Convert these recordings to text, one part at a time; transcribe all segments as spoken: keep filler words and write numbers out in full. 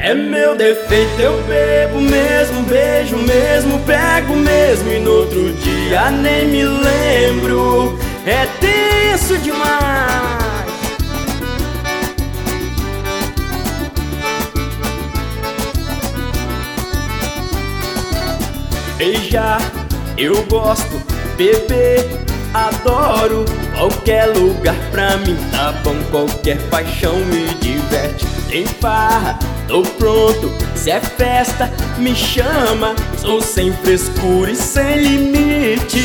É meu defeito, eu bebo mesmo, beijo mesmo, pego mesmo e no outro dia nem me lembro. É tenso demais. Beijar, eu gosto, beber, adoro. Qualquer lugar pra mim tá bom, qualquer paixão me diverte. Tem farra, tô pronto, se é festa, me chama. Sou sem frescura e sem limites.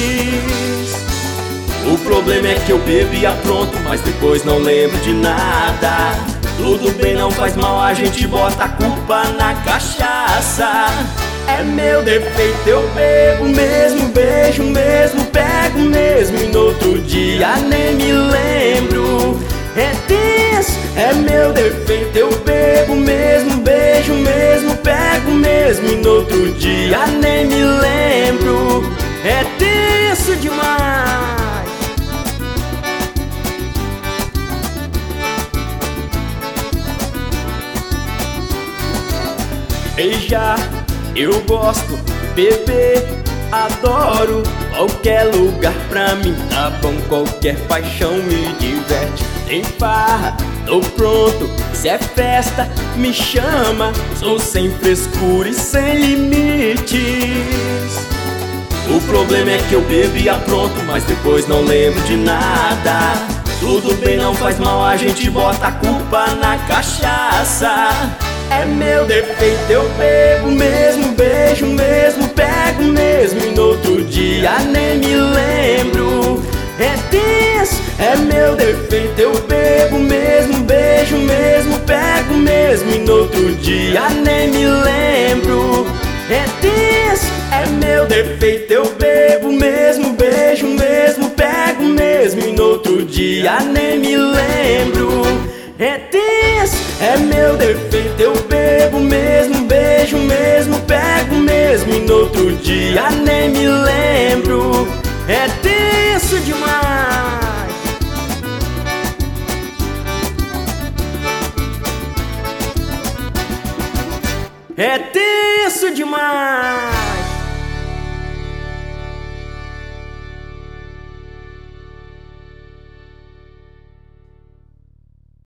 O problema é que eu bebo e apronto, mas depois não lembro de nada. Tudo bem, não faz mal, a gente bota a culpa na cachaça. É meu defeito, eu bebo mesmo, beijo mesmo, pego mesmo e no outro dia nem me lembro. É tenso, é meu defeito, eu bebo mesmo, beijo mesmo, pego mesmo e no outro dia nem me lembro. É tenso demais. Beijar, eu gosto, beber, adoro. Qualquer lugar pra mim tá bom, qualquer paixão me diverte. Tem farra, tô pronto, se é festa, me chama. Sou sem frescura e sem limites. O problema é que eu bebo e apronto, mas depois não lembro de nada. Tudo bem, não faz mal, a gente bota a culpa na cachaça. É meu defeito, eu bebo mesmo, beijo mesmo, pego mesmo e no outro dia nem me lembro. É tenso, é meu defeito, eu bebo mesmo, beijo mesmo, pego mesmo e no outro dia nem me lembro. É tenso, é meu defeito, eu bebo mesmo, beijo mesmo, pego mesmo e no outro dia nem me lembro. É tenso, é meu defeito, eu bebo mesmo, beijo mesmo, pego mesmo e no outro dia nem me lembro. É tenso demais. É tenso demais.